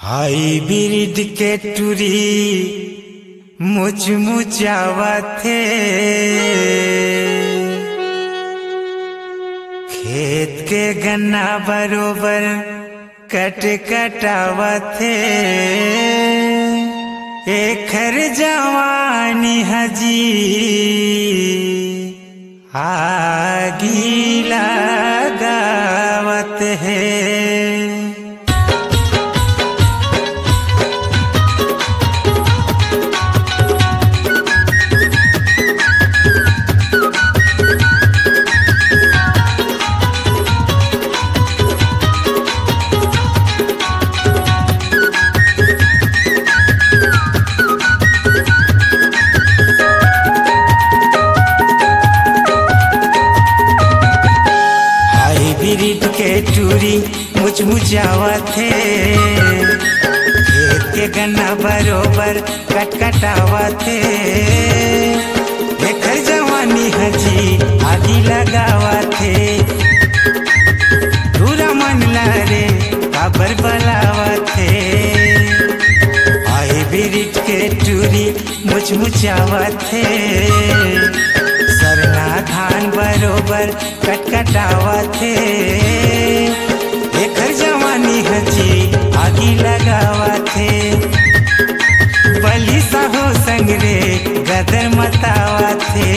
Hybrid के टूरी मुचमुचावथे खेत के गन्ना बरोबर कटावथे एखर जवानी हजी आगी लगावत है। हाइब्रिड के टूरी मुचमुचावथे खेत के गन्ना बरोबर कटावथे एखर जवानी हजी आगी लगावथे पूरा मन लारे काबर बलावथे। हाइब्रिड के टूरी मुचमुचावथे सरना धान बरोबर कटावथे एखर जवानी हजी आगी लगावथे बली साहो संगरे गदर मतावथे।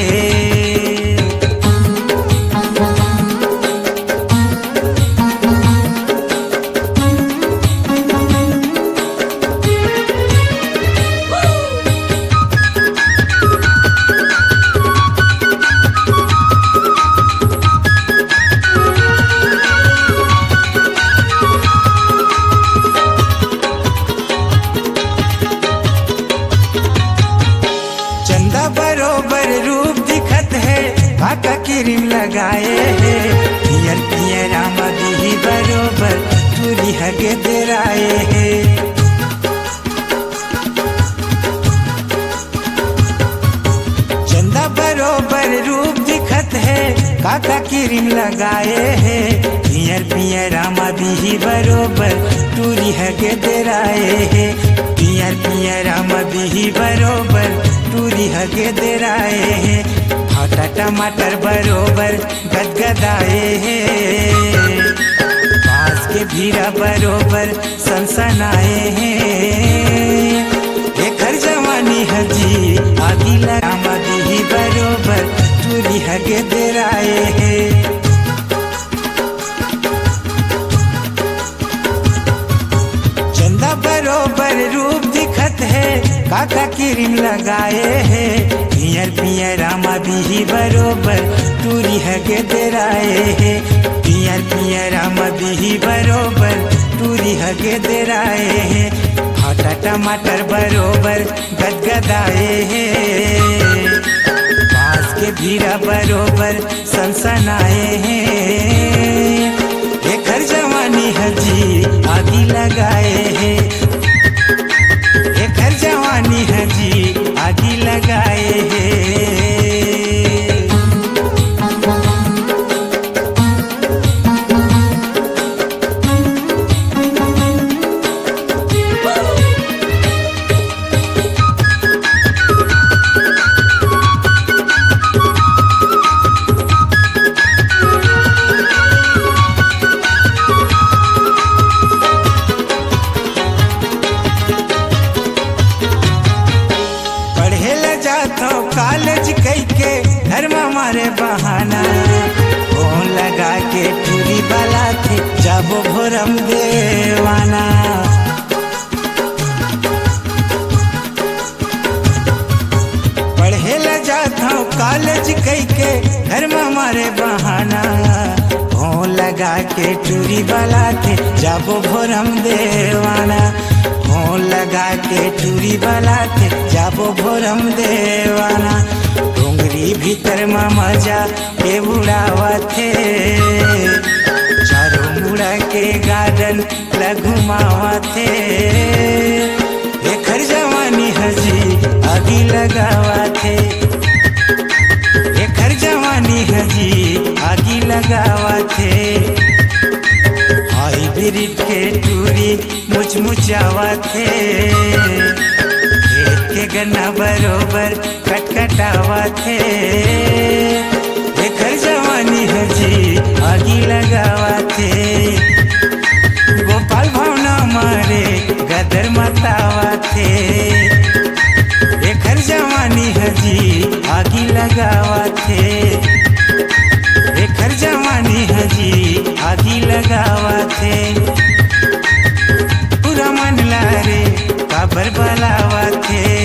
बरोबर रूप दिखत है भाका क्रीम लगाए है पियर पियर रामा भी बरोबर टूरी हगे देराए है। चंदा बरोबर रूप दिखत है काका क्रीम लगाए है पियर पियर रामा भी बरोबर टूरी हगे देराए है पियर पियर रामा भी बरोबर टूरी हगे देराए हैं भाटा टमाटर बरोबर गदगदाए हैं बांस के भीरा बरोबर सनसनाए हैं एखर जवानी हजी आगी लगामा दी बरोबर टूरी हगे देराए हैं। चंदा बरोबर रूप दिखत है काका क्रीम लगाए है पियर पियर रामा भी बरोबर टूरी हगे देराए है पियर पियर रामा भी बरोबर टूरी हगे देराए है भाटा टमाटर बरोबर गदगदाए है बांस के भीरा बरोबर सनसनाए हैं एखर जवानी हजी आगी लगाए है एखर जवानी हजी आगी लगाए है। कॉलेज कई के घर में हमारे बहाना फोन लगा के टूरी वाला थे जाबो भोरम देवाना पढ़े ला जाता कॉलेज कई के घर में हमारे बहाना फोन लगा के टूरी वाला थे जाबो भोरम देवाना फोन लगा के टूरी वाला थे जाबो भोरम देवाना डोंगरी भीतर में मजा के उड़ावथे चारों मुड़ा के गार्डन लगुमावथे एखर जवानी हजी आगी लगावथे एखर जवानी हजी आगी लगावथे। हाइब्रिड गिरिट के टूरी मुचमुचावा थे, खेत के गन्ना बरोबर कटकटावा थे। एकर जवानी हजी आगी लगावा थे, गोपाल भावना मारे गदर मतावा थे। एकर जवानी हजी आगी लगावा थे, एकर जवानी हजी आगी लगावा थे। पूरा मन ला रे काबर बलावा थे,